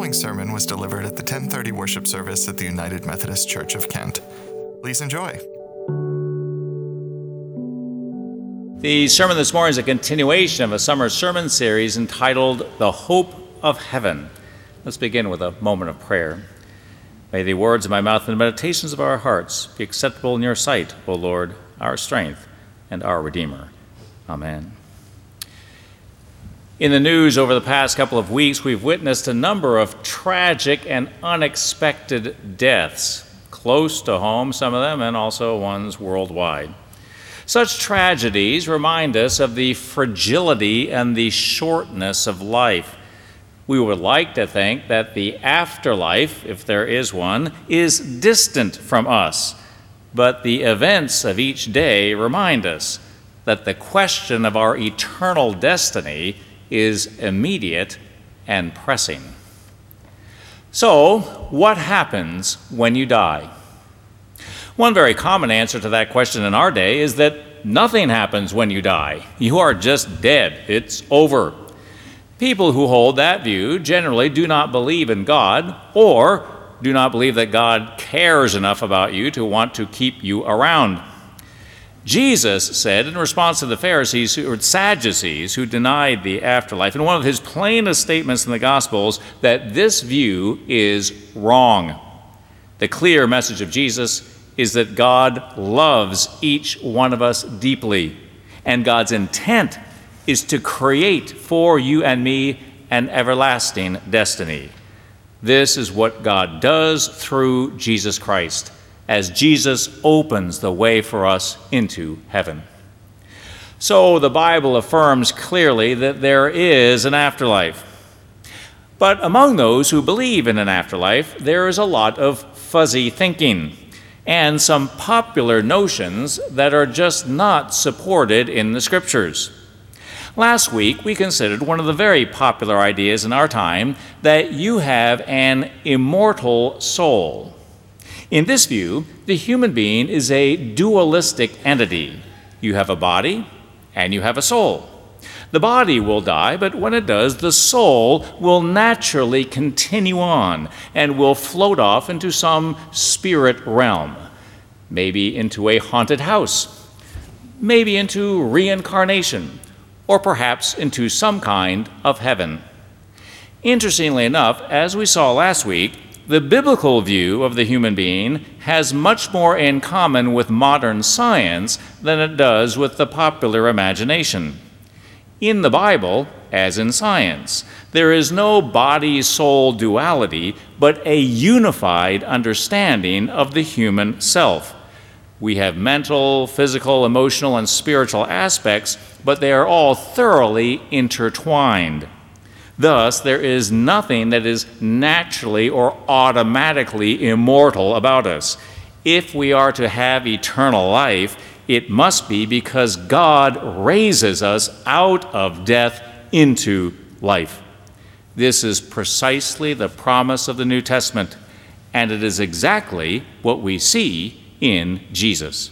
following sermon was delivered at the 10:30 worship service at the United Methodist Church of Kent. Please enjoy. The sermon this morning is a continuation of a summer sermon series entitled The Hope of Heaven. Let's begin with a moment of prayer. May the words of my mouth and the meditations of our hearts be acceptable in your sight, O Lord, our strength and our Redeemer. Amen. In the news over the past couple of weeks, we've witnessed a number of tragic and unexpected deaths, close to home, some of them, and also ones worldwide. Such tragedies remind us of the fragility and the shortness of life. We would like to think that the afterlife, if there is one, is distant from us, but the events of each day remind us that the question of our eternal destiny is immediate and pressing. So, what happens when you die? One very common answer to that question in our day is that nothing happens when you die. You are just dead. It's over. People who hold that view generally do not believe in God or do not believe that God cares enough about you to want to keep you around. Jesus said in response to the Pharisees or Sadducees who denied the afterlife, in one of his plainest statements in the Gospels, that this view is wrong. The clear message of Jesus is that God loves each one of us deeply, and God's intent is to create for you and me an everlasting destiny. This is what God does through Jesus Christ, as Jesus opens the way for us into heaven. So the Bible affirms clearly that there is an afterlife. But among those who believe in an afterlife, there is a lot of fuzzy thinking and some popular notions that are just not supported in the Scriptures. Last week, we considered one of the very popular ideas in our time, that you have an immortal soul. In this view, the human being is a dualistic entity. You have a body and you have a soul. The body will die, but when it does, the soul will naturally continue on and will float off into some spirit realm, maybe into a haunted house, maybe into reincarnation, or perhaps into some kind of heaven. Interestingly enough, as we saw last week, the biblical view of the human being has much more in common with modern science than it does with the popular imagination. In the Bible, as in science, there is no body-soul duality, but a unified understanding of the human self. We have mental, physical, emotional, and spiritual aspects, but they are all thoroughly intertwined. Thus, there is nothing that is naturally or automatically immortal about us. If we are to have eternal life, it must be because God raises us out of death into life. This is precisely the promise of the New Testament, and it is exactly what we see in Jesus.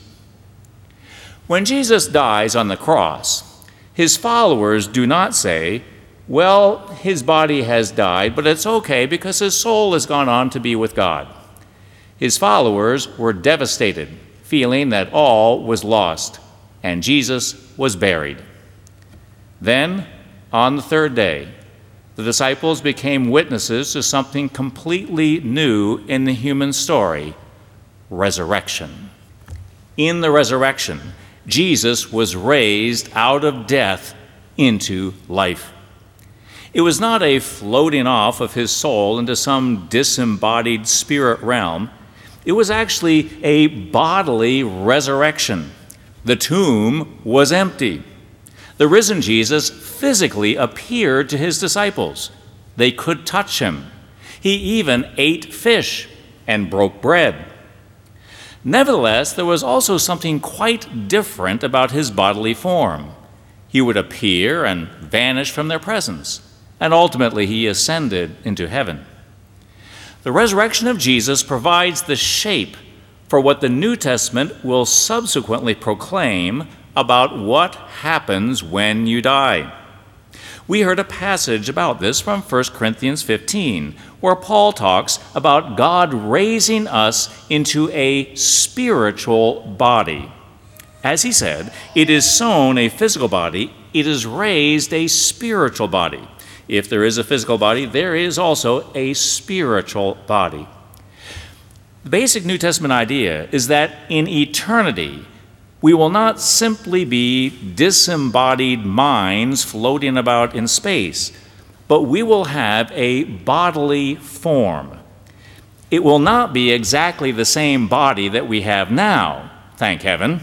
When Jesus dies on the cross, his followers do not say, well, his body has died, but it's okay because his soul has gone on to be with God. His followers were devastated, feeling that all was lost, and Jesus was buried. Then, on the third day, the disciples became witnesses to something completely new in the human story: resurrection. In the resurrection, Jesus was raised out of death into life. It was not a floating off of his soul into some disembodied spirit realm. It was actually a bodily resurrection. The tomb was empty. The risen Jesus physically appeared to his disciples. They could touch him. He even ate fish and broke bread. Nevertheless, there was also something quite different about his bodily form. He would appear and vanish from their presence, and ultimately he ascended into heaven. The resurrection of Jesus provides the shape for what the New Testament will subsequently proclaim about what happens when you die. We heard a passage about this from 1 Corinthians 15, where Paul talks about God raising us into a spiritual body. As he said, it is sown a physical body, it is raised a spiritual body. If there is a physical body, there is also a spiritual body. The basic New Testament idea is that in eternity, we will not simply be disembodied minds floating about in space, but we will have a bodily form. It will not be exactly the same body that we have now, thank heaven,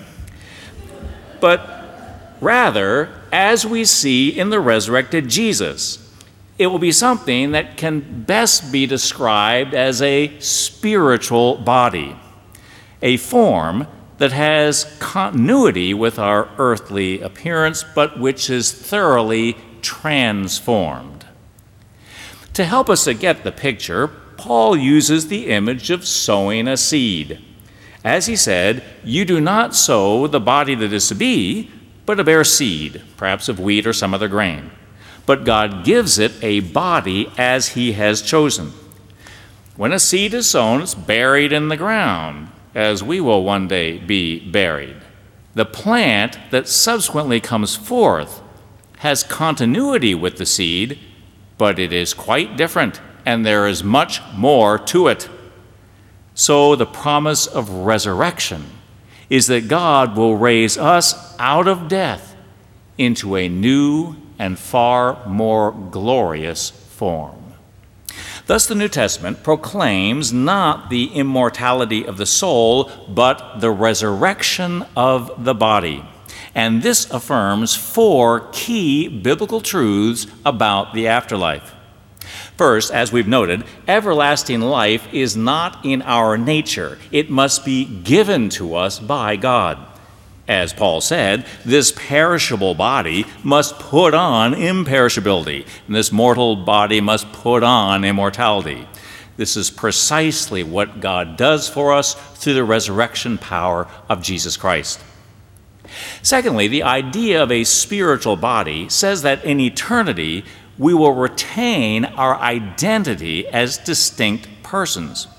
but rather, as we see in the resurrected Jesus, it will be something that can best be described as a spiritual body, a form that has continuity with our earthly appearance, but which is thoroughly transformed. To help us to get the picture, Paul uses the image of sowing a seed. As he said, you do not sow the body that is to be, but a bare seed, perhaps of wheat or some other grain. But God gives it a body as he has chosen. When a seed is sown, it's buried in the ground, as we will one day be buried. The plant that subsequently comes forth has continuity with the seed, but it is quite different, and there is much more to it. So the promise of resurrection is that God will raise us out of death into a new and far more glorious form. Thus, the New Testament proclaims not the immortality of the soul, but the resurrection of the body. And this affirms 4 key biblical truths about the afterlife. First, as we've noted, everlasting life is not in our nature. It must be given to us by God. As Paul said, this perishable body must put on imperishability, and this mortal body must put on immortality. This is precisely what God does for us through the resurrection power of Jesus Christ. Secondly, the idea of a spiritual body says that in eternity we will retain our identity as distinct persons.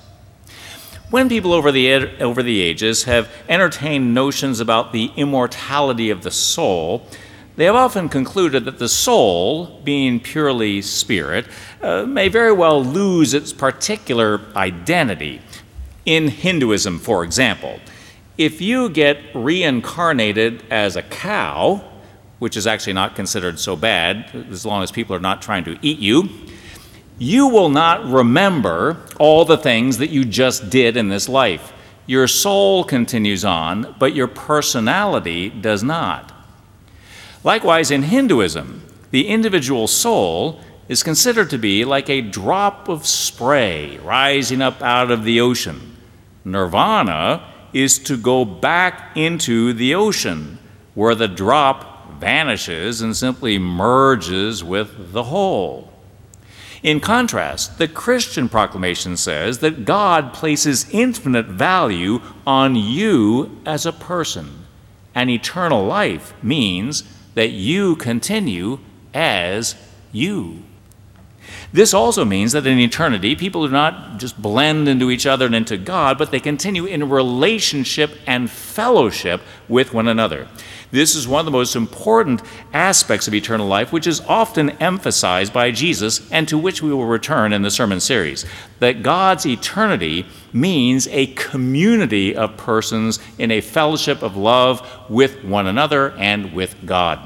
When people over the ages have entertained notions about the immortality of the soul, they have often concluded that the soul, being purely spirit, may very well lose its particular identity. In Hinduism, for example, if you get reincarnated as a cow, which is actually not considered so bad as long as people are not trying to eat you, you will not remember all the things that you just did in this life. Your soul continues on, but your personality does not. Likewise, in Hinduism, the individual soul is considered to be like a drop of spray rising up out of the ocean. Nirvana is to go back into the ocean, where the drop vanishes and simply merges with the whole. In contrast, the Christian proclamation says that God places infinite value on you as a person, and eternal life means that you continue as you. This also means that in eternity, people do not just blend into each other and into God, but they continue in relationship and fellowship with one another. This is one of the most important aspects of eternal life, which is often emphasized by Jesus and to which we will return in the sermon series, that God's eternity means a community of persons in a fellowship of love with one another and with God.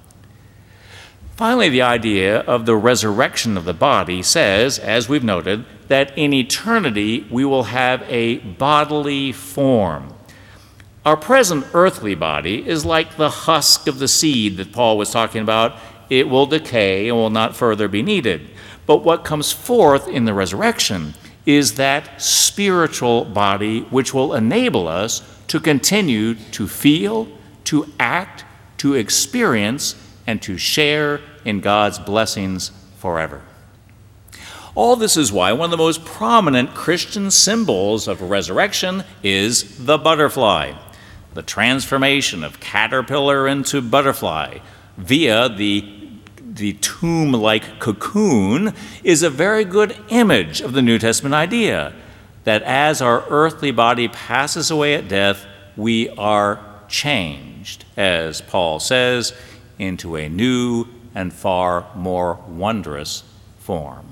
Finally, the idea of the resurrection of the body says, as we've noted, that in eternity we will have a bodily form. Our present earthly body is like the husk of the seed that Paul was talking about. It will decay and will not further be needed. But what comes forth in the resurrection is that spiritual body which will enable us to continue to feel, to act, to experience, and to share in God's blessings forever. All this is why one of the most prominent Christian symbols of resurrection is the butterfly, the transformation of caterpillar into butterfly via the the tomb-like cocoon is a very good image of the New Testament idea that as our earthly body passes away at death, we are changed, as Paul says, into a new and far more wondrous form.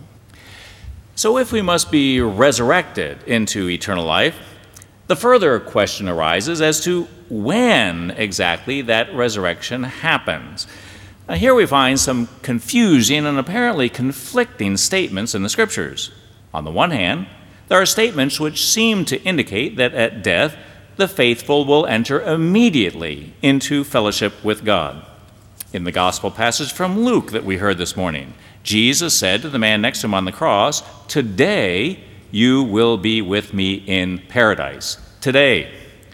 So if we must be resurrected into eternal life, the further question arises as to when exactly that resurrection happens. Now, here we find some confusing and apparently conflicting statements in the Scriptures. On the one hand, there are statements which seem to indicate that at death, the faithful will enter immediately into fellowship with God. In the gospel passage from Luke that we heard this morning, Jesus said to the man next to him on the cross, "Today you will be with me in paradise." Today.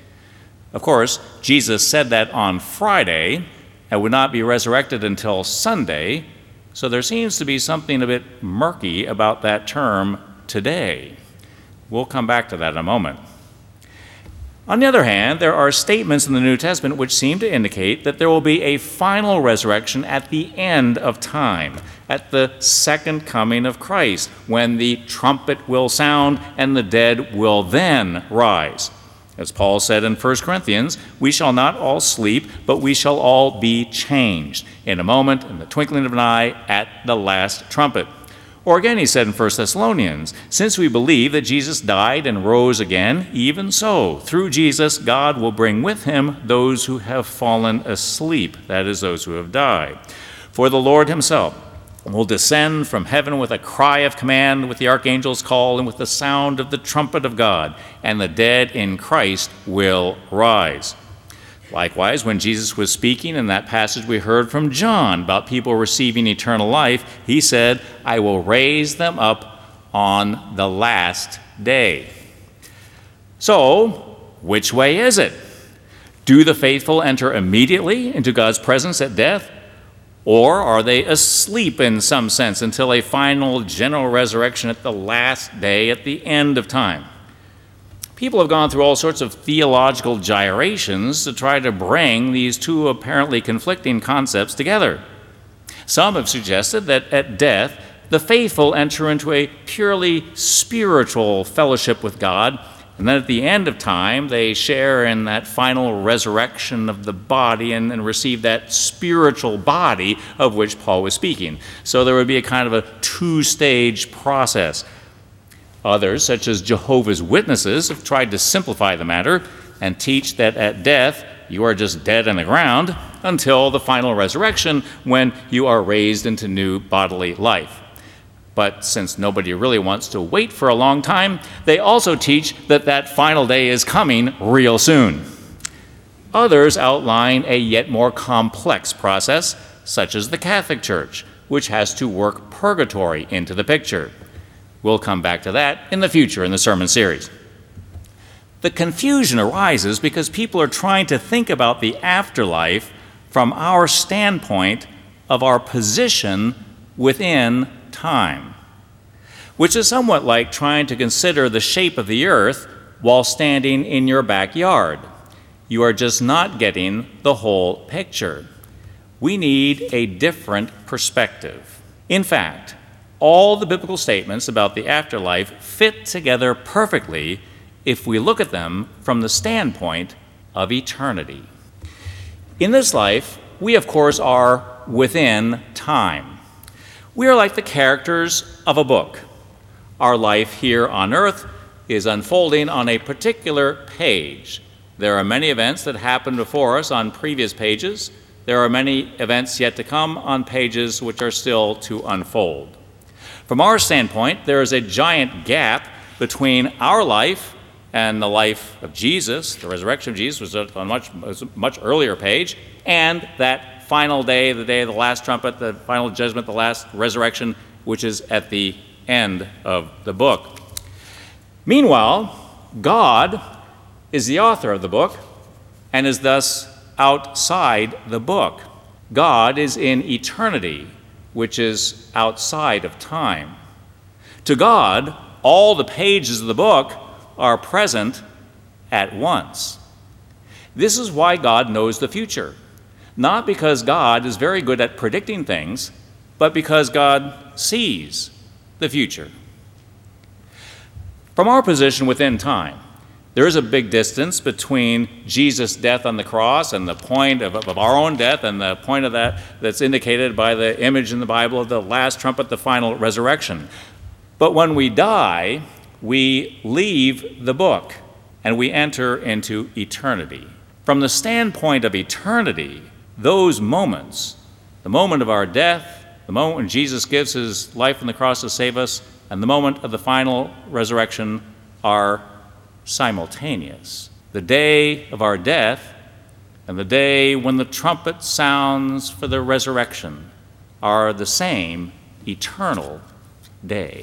Of course, Jesus said that on Friday and would not be resurrected until Sunday, so there seems to be something a bit murky about that term, today. We'll come back to that in a moment. On the other hand, there are statements in the New Testament which seem to indicate that there will be a final resurrection at the end of time, at the second coming of Christ, when the trumpet will sound and the dead will then rise. As Paul said in 1 Corinthians, "We shall not all sleep, but we shall all be changed in a moment, in the twinkling of an eye, at the last trumpet." Or again, he said in 1 Thessalonians, "Since we believe that Jesus died and rose again, even so, through Jesus, God will bring with him those who have fallen asleep," that is, those who have died. "For the Lord himself will descend from heaven with a cry of command, with the archangel's call, and with the sound of the trumpet of God, and the dead in Christ will rise." Likewise, when Jesus was speaking in that passage we heard from John about people receiving eternal life, he said, "I will raise them up on the last day." So, which way is it? Do the faithful enter immediately into God's presence at death? Or are they asleep in some sense until a final general resurrection at the last day, at the end of time? People have gone through all sorts of theological gyrations to try to bring these two apparently conflicting concepts together. Some have suggested that at death, the faithful enter into a purely spiritual fellowship with God, and then at the end of time, they share in that final resurrection of the body and receive that spiritual body of which Paul was speaking. So there would be a kind of a two-stage process. Others, such as Jehovah's Witnesses, have tried to simplify the matter and teach that at death you are just dead in the ground until the final resurrection when you are raised into new bodily life. But since nobody really wants to wait for a long time, they also teach that that final day is coming real soon. Others outline a yet more complex process, such as the Catholic Church, which has to work purgatory into the picture. We'll come back to that in the future in the sermon series. The confusion arises because people are trying to think about the afterlife from our standpoint of our position within time, which is somewhat like trying to consider the shape of the earth while standing in your backyard. You are just not getting the whole picture. We need a different perspective. In fact, all the biblical statements about the afterlife fit together perfectly if we look at them from the standpoint of eternity. In this life, we of course are within time. We are like the characters of a book. Our life here on earth is unfolding on a particular page. There are many events that happened before us on previous pages. There are many events yet to come on pages which are still to unfold. From our standpoint, there is a giant gap between our life and the life of Jesus. The resurrection of Jesus was on a much earlier page, and that final day, the day of the last trumpet, the final judgment, the last resurrection, which is at the end of the book. Meanwhile, God is the author of the book and is thus outside the book. God is in eternity, which is outside of time. To God, all the pages of the book are present at once. This is why God knows the future. Not because God is very good at predicting things, but because God sees the future. From our position within time, there is a big distance between Jesus' death on the cross and the point of our own death and the point of that's indicated by the image in the Bible of the last trumpet, the final resurrection. But when we die, we leave the book and we enter into eternity. From the standpoint of eternity, those moments, the moment of our death, the moment when Jesus gives his life on the cross to save us, and the moment of the final resurrection are simultaneous. The day of our death and the day when the trumpet sounds for the resurrection are the same eternal day.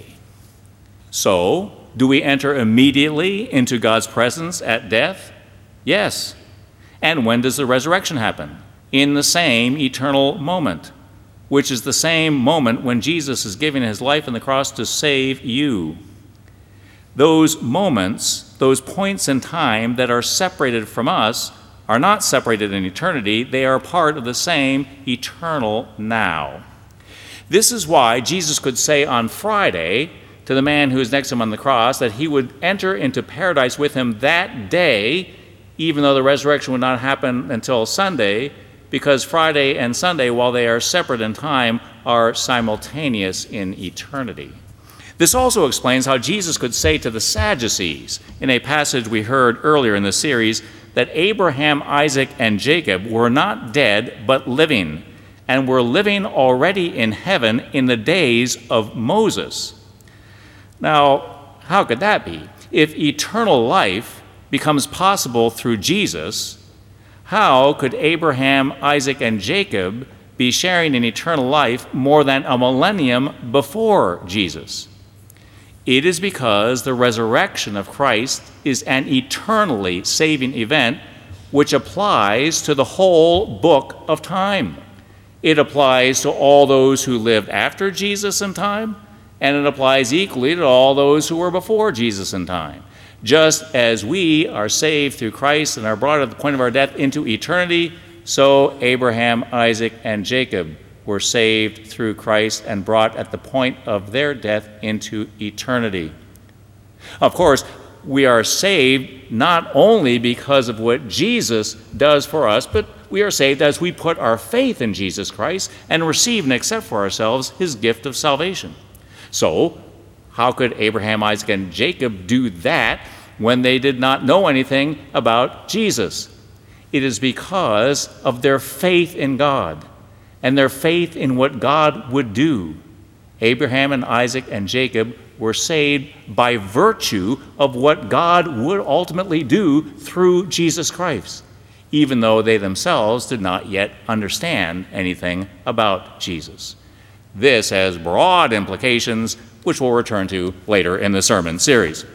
So, do we enter immediately into God's presence at death? Yes. And when does the resurrection happen? In the same eternal moment, which is the same moment when Jesus is giving his life on the cross to save you. Those moments, those points in time that are separated from us, are not separated in eternity. They are part of the same eternal now. This is why Jesus could say on Friday to the man who is next to him on the cross that he would enter into paradise with him that day, even though the resurrection would not happen until Sunday, because Friday and Sunday, while they are separate in time, are simultaneous in eternity. This also explains how Jesus could say to the Sadducees, in a passage we heard earlier in the series, that Abraham, Isaac, and Jacob were not dead, but living, and were living already in heaven in the days of Moses. Now, how could that be? If eternal life becomes possible through Jesus, how could Abraham, Isaac, and Jacob be sharing in eternal life more than a millennium before Jesus? It is because the resurrection of Christ is an eternally saving event which applies to the whole book of time. It applies to all those who lived after Jesus in time, and it applies equally to all those who were before Jesus in time. Just as we are saved through Christ and are brought at the point of our death into eternity, so Abraham, Isaac, and Jacob were saved through Christ and brought at the point of their death into eternity. Of course, we are saved not only because of what Jesus does for us, but we are saved as we put our faith in Jesus Christ and receive and accept for ourselves his gift of salvation. So, how could Abraham, Isaac, and Jacob do that when they did not know anything about Jesus? It is because of their faith in God and their faith in what God would do. Abraham and Isaac and Jacob were saved by virtue of what God would ultimately do through Jesus Christ, even though they themselves did not yet understand anything about Jesus. This has broad implications, which we'll return to later in the sermon series.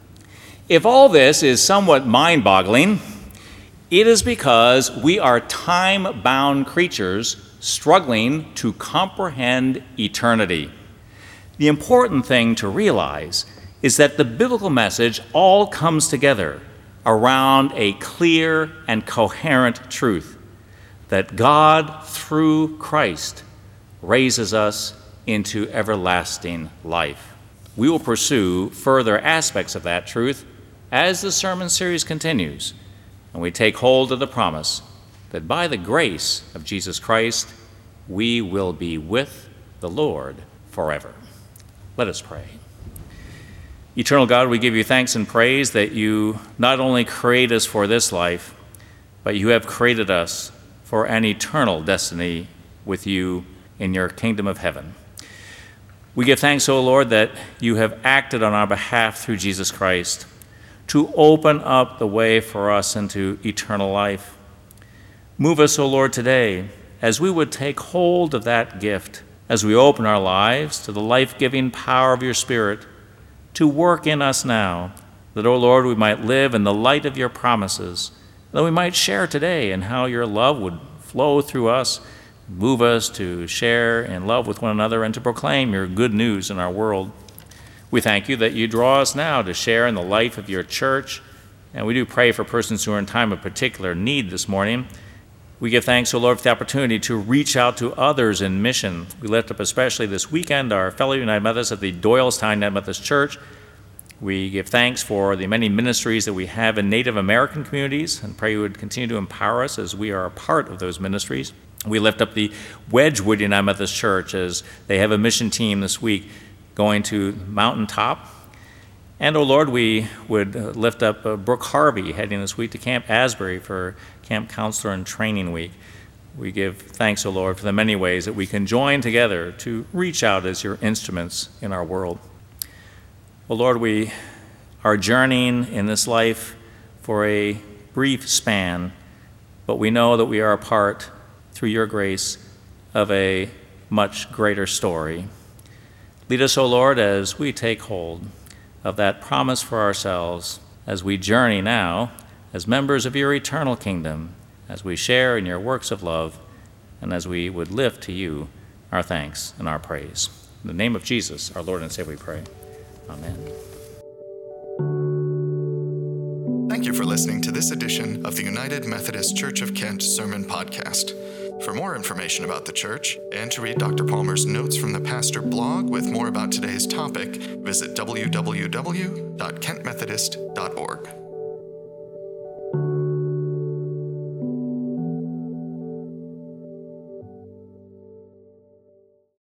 If all this is somewhat mind-boggling, it is because we are time-bound creatures struggling to comprehend eternity. The important thing to realize is that the biblical message all comes together around a clear and coherent truth, that God, through Christ, raises us into everlasting life. We will pursue further aspects of that truth as the sermon series continues, and we take hold of the promise that by the grace of Jesus Christ, we will be with the Lord forever. Let us pray. Eternal God, we give you thanks and praise that you not only create us for this life, but you have created us for an eternal destiny with you in your kingdom of heaven. We give thanks, O Lord, that you have acted on our behalf through Jesus Christ to open up the way for us into eternal life. Move us, O Lord, today as we would take hold of that gift, as we open our lives to the life-giving power of your Spirit to work in us now, that, O Lord, we might live in the light of your promises, that we might share today in how your love would flow through us, move us to share in love with one another and to proclaim your good news in our world. We thank you that you draw us now to share in the life of your church, and we do pray for persons who are in time of particular need this morning. We give thanks, O Lord, for the opportunity to reach out to others in mission. We lift up especially this weekend our fellow United Methodists at the Doylestown United Methodist Church. We give thanks for the many ministries that we have in Native American communities and pray you would continue to empower us as we are a part of those ministries. We lift up the Wedgwood United Methodist Church as they have a mission team this week going to Mountaintop. And, O Lord, we would lift up Brooke Harvey heading this week to Camp Asbury for Camp Counselor and Training Week. We give thanks, O Lord, for the many ways that we can join together to reach out as your instruments in our world. O Lord, we are journeying in this life for a brief span, but we know that we are a part, through your grace, of a much greater story. Lead us, O Lord, as we take hold of that promise for ourselves as we journey now as members of your eternal kingdom, as we share in your works of love, and as we would lift to you our thanks and our praise. In the name of Jesus, our Lord and Savior, we pray. Amen. Thank you for listening to this edition of the United Methodist Church of Kent Sermon Podcast. For more information about the church and to read Dr. Palmer's notes from the pastor blog with more about today's topic, visit www.kentmethodist.org.